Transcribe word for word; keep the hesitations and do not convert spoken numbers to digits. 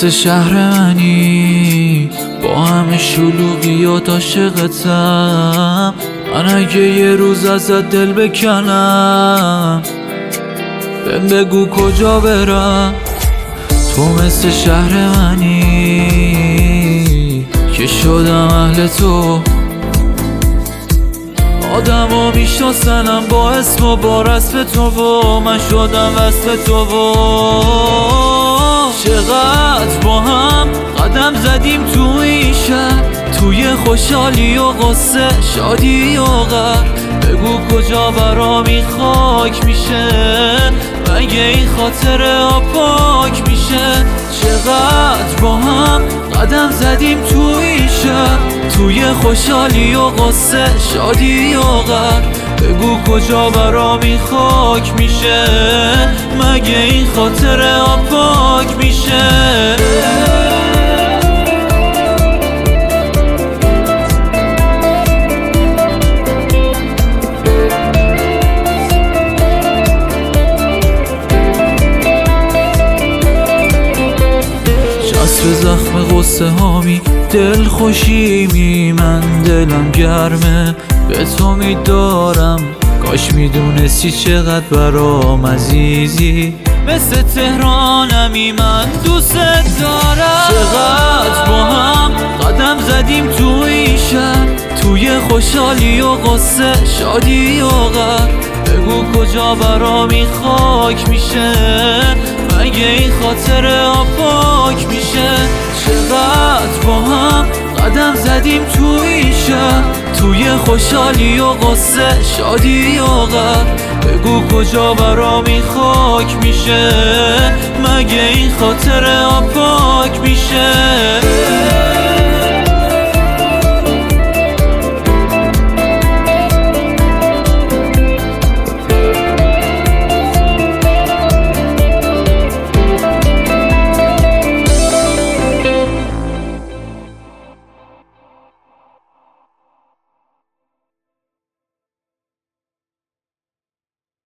مثل شهر منی با همه شلوغیات عاشقتم. من اگه یه روز ازت دل بکنم بهم بگو کجا برم. تو مثل شهر منی که شدم اهل تو. آدم ها میشناسنم با اسم و با رسم تو و من شدم وصف تو و چقدر با هم قدم زدیم تو این شهر، توی خوشحالی و غصه، شادی و غم. بگو کجا برامی خاک میشه، مگه این خاطره ها پاک میشه. چقدر با هم قدم زدیم تو این شهر، توی خوشحالی و غصه، شادی و غم. بگو کجا برامی خاک میشه، مگه این خاطره ها پاک میشه. چسب زخم غصه هامی دل خوشیمی، من دلم گرمه به تو میدارم. کاش میدونستی چقدر برام عزیزی، مثل تهرانمی من دوست دارم. چقدر با هم قدم زدیم تو این شهر، توی خوشحالی و غصه، شادی و غم. بگو کجا برامی خاک میشه، مگه این خاطره ها پاک میشه. چقدر با هم قدم زدیم تو این شهر، توی خوشحالی و غصه، شادی و غم. بگو کجا برامی خاک میشه، مگه این خاطره ها پاک میشه.